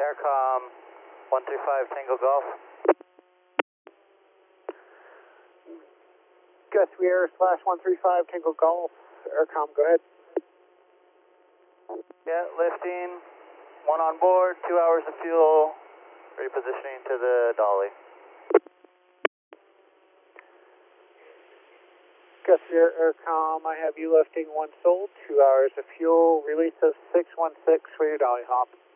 Aircom 135 Tango Golf. Gus Sierra / 135 Tango Golf. Aircom, go ahead. Yeah, lifting, one on board, 2 hours of fuel, repositioning to the dolly. Gus Sierra Aircom, I have you lifting 1 sold, 2 hours of fuel, release of 616 for your dolly hop.